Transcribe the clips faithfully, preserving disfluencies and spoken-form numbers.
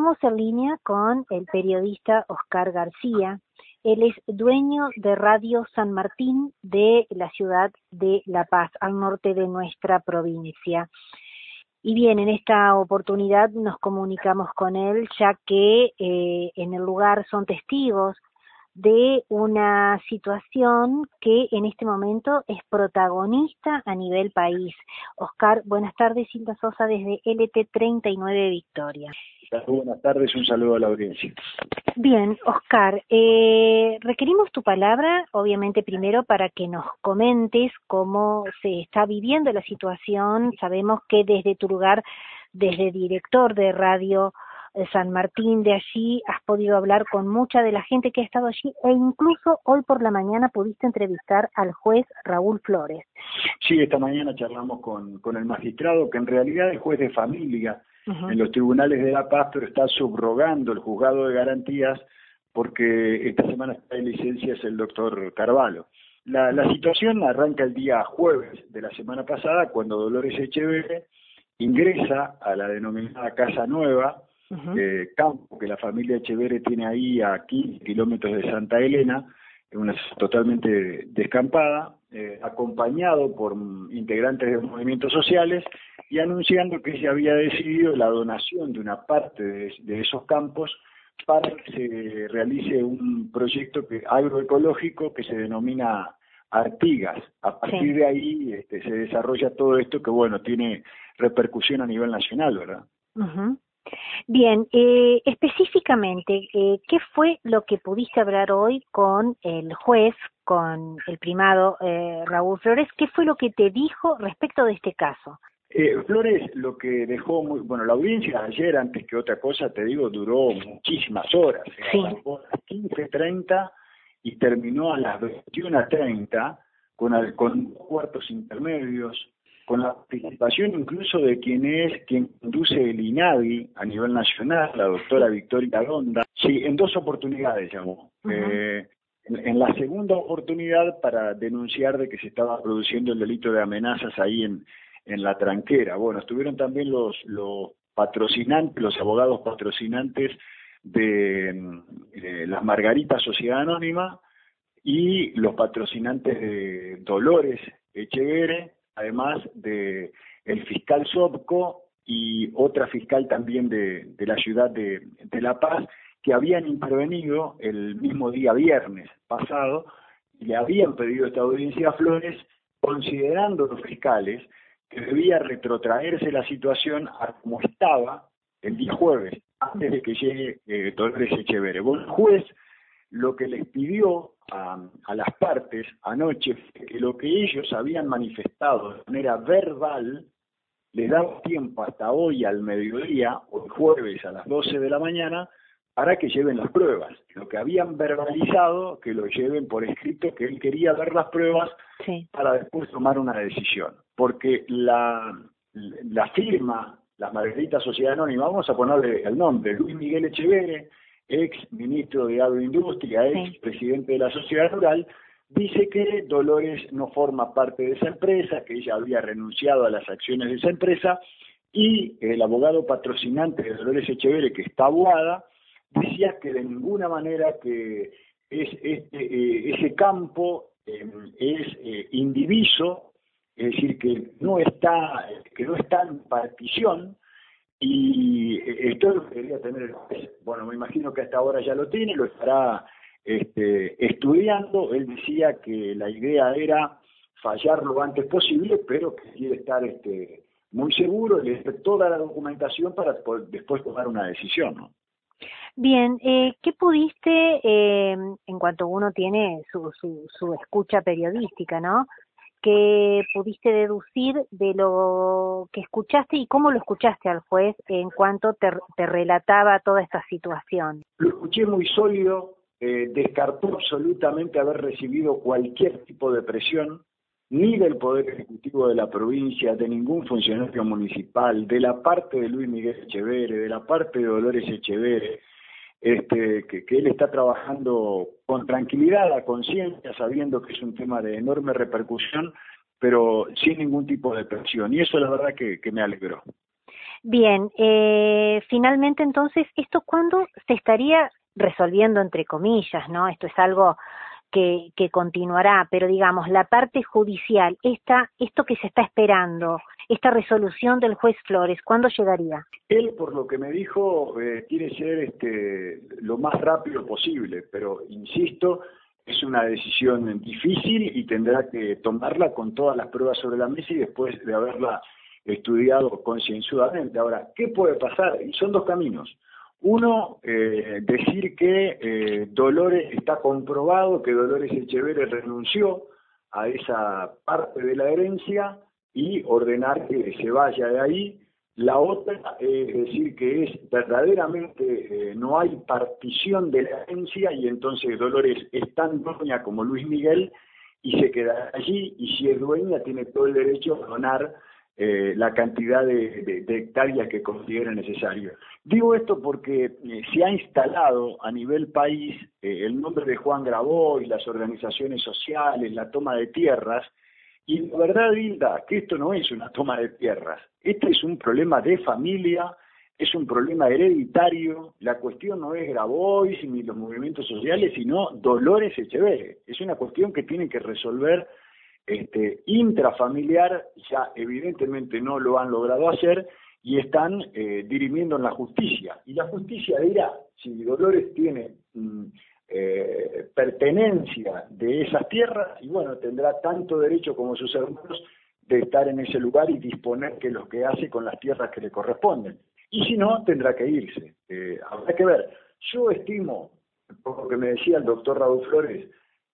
estamos en línea con el periodista Oscar García. Él es dueño de Radio San Martín de la ciudad de La Paz, al norte de nuestra provincia. Y bien, en esta oportunidad nos comunicamos con él, ya que eh, en el lugar son testigos de una situación que en este momento es protagonista a nivel país. Oscar, buenas tardes, Cinta Sosa desde L T treinta y nueve Victoria. Buenas tardes, un saludo a la audiencia. Bien, Oscar, eh, requerimos tu palabra, obviamente primero para que nos comentes cómo se está viviendo la situación. Sabemos que desde tu lugar, desde director de Radio San Martín, de allí has podido hablar con mucha de la gente que ha estado allí e incluso hoy por la mañana pudiste entrevistar al juez Raúl Flores. Sí, esta mañana charlamos con, con el magistrado, que en realidad es juez de familia uh-huh. en los tribunales de La Paz, pero está subrogando el juzgado de garantías porque esta semana está de licencias el doctor Carvalho. La, la situación arranca el día jueves de la semana pasada, cuando Dolores Echeverre ingresa a la denominada Casa Nueva, Uh-huh. Eh, campo que la familia Echeverre tiene ahí a quince kilómetros de Santa Elena, una totalmente descampada, eh, acompañado por integrantes de movimientos sociales y anunciando que se había decidido la donación de una parte de, de esos campos para que se realice un proyecto que, agroecológico que se denomina Artigas. A partir sí. de ahí este, se desarrolla todo esto que, bueno, tiene repercusión a nivel nacional, ¿verdad? Uh-huh. Bien, eh, específicamente, eh, ¿qué fue lo que pudiste hablar hoy con el juez, con el primado eh, Raúl Flores? ¿Qué fue lo que te dijo respecto de este caso? Eh, Flores lo que dejó muy... Bueno, la audiencia ayer, antes que otra cosa, te digo, duró muchísimas horas. Sí. Arrancó a las quince treinta y terminó a las veintiuna treinta con, al, con cuartos intermedios, con la participación incluso de quien es quien conduce el INADI a nivel nacional, la doctora Victoria Ronda. Sí, en dos oportunidades llamó. Uh-huh. Eh, en, en la segunda oportunidad para denunciar de que se estaba produciendo el delito de amenazas ahí en, en La Tranquera. Bueno, estuvieron también los, los patrocinantes, los abogados patrocinantes de, de las Margaritas Sociedad Anónima y los patrocinantes de Dolores Echeverre, además de el fiscal Sobco y otra fiscal también de, de la ciudad de, de La Paz, que habían intervenido el mismo día viernes pasado y le habían pedido esta audiencia a Flores, considerando los fiscales que debía retrotraerse la situación a como estaba el día jueves, antes de que llegue eh, Dolores Echeverre. Bueno, el juez lo que les pidió a, a las partes anoche fue que lo que ellos habían manifestado de manera verbal les daba tiempo hasta hoy al mediodía, o el jueves a las doce de la mañana, para que lleven las pruebas. Lo que habían verbalizado, que lo lleven por escrito, que él quería ver las pruebas sí. para después tomar una decisión. Porque la, la firma, la Margarita Sociedad Anónima, vamos a ponerle el nombre, Luis Miguel Echeverre, ex ministro de Agroindustria, ex sí. presidente de la Sociedad Rural, dice que Dolores no forma parte de esa empresa, que ella había renunciado a las acciones de esa empresa, y el abogado patrocinante de Dolores Echeverre, que está Boada, decía que de ninguna manera que es, este, eh, ese campo eh, es eh, indiviso, es decir, que no está, que no está en partición. Y esto es lo que quería tener el juez. Bueno, me imagino que hasta ahora ya lo tiene, lo estará este, estudiando. Él decía que la idea era fallar lo antes posible, pero que quiere estar este, muy seguro y leer toda la documentación para poder, después tomar una decisión, ¿no? Bien, eh, ¿qué pudiste, eh, en cuanto uno tiene su, su, su escucha periodística, ¿no? ¿Qué pudiste deducir de lo que escuchaste y cómo lo escuchaste al juez en cuanto te, te relataba toda esta situación? Lo escuché muy sólido, eh, descartó absolutamente haber recibido cualquier tipo de presión, ni del Poder Ejecutivo de la provincia, de ningún funcionario municipal, de la parte de Luis Miguel Echeverre, de la parte de Dolores Echeverre, este, que, que él está trabajando con tranquilidad, a conciencia, sabiendo que es un tema de enorme repercusión, pero sin ningún tipo de presión. Y eso la verdad que, que me alegró. Bien, eh, finalmente entonces, ¿esto cuándo se estaría resolviendo entre comillas, ¿no? Esto es algo que, que continuará, pero digamos, la parte judicial, esta, esto que se está esperando, esta resolución del juez Flores, ¿cuándo llegaría? Él, por lo que me dijo, eh, quiere ser este, lo más rápido posible, pero insisto, es una decisión difícil y tendrá que tomarla con todas las pruebas sobre la mesa y después de haberla estudiado concienzudamente. Ahora, ¿qué puede pasar? Y son dos caminos. Uno, eh, decir que eh, Dolores, está comprobado que Dolores Echeverre renunció a esa parte de la herencia y ordenar que se vaya de ahí. La otra es decir que es verdaderamente, eh, no hay partición de la herencia y entonces Dolores es tan dueña como Luis Miguel y se queda allí, y si es dueña tiene todo el derecho a donar eh, la cantidad de, de, de hectáreas que considere necesario. Digo esto porque eh, se ha instalado a nivel país eh, el nombre de Juan Grabois, las organizaciones sociales, la toma de tierras. Y la verdad, Hilda, que esto no es una toma de tierras, este es un problema de familia, es un problema hereditario, la cuestión no es Grabois ni los movimientos sociales, sino Dolores Echeverre, es una cuestión que tiene que resolver este, intrafamiliar, ya evidentemente no lo han logrado hacer, y están eh, dirimiendo en la justicia, y la justicia dirá si Dolores tiene... Mmm, Eh, pertenencia de esas tierras, y bueno, tendrá tanto derecho como sus hermanos de estar en ese lugar y disponer que lo que hace con las tierras que le corresponden. Y si no, tendrá que irse. Eh, habrá que ver. Yo estimo, por lo que me decía el doctor Raúl Flores,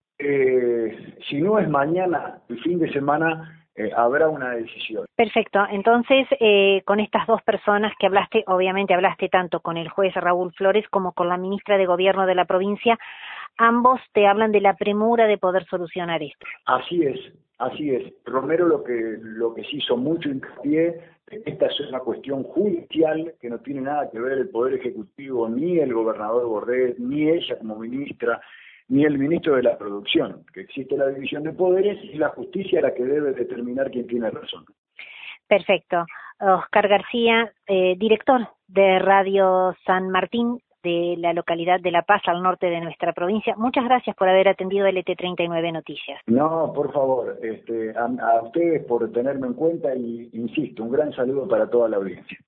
eh, si no es mañana, el fin de semana, eh, habrá una decisión. Perfecto, entonces eh, con estas dos personas que hablaste, obviamente hablaste tanto con el juez Raúl Flores como con la ministra de Gobierno de la provincia, ambos te hablan de la premura de poder solucionar esto. Así es, así es. Romero lo que, lo que sí hizo mucho hincapié, esta es una cuestión judicial que no tiene nada que ver el Poder Ejecutivo, ni el gobernador Bordet, ni ella como ministra, ni el ministro de la Producción, que existe la división de poderes y la justicia es la que debe determinar quién tiene razón. Perfecto. Oscar García, eh, director de Radio San Martín, de la localidad de La Paz, al norte de nuestra provincia. Muchas gracias por haber atendido L T treinta y nueve Noticias. No, por favor, este, a, a ustedes por tenerme en cuenta y, insisto, un gran saludo para toda la audiencia.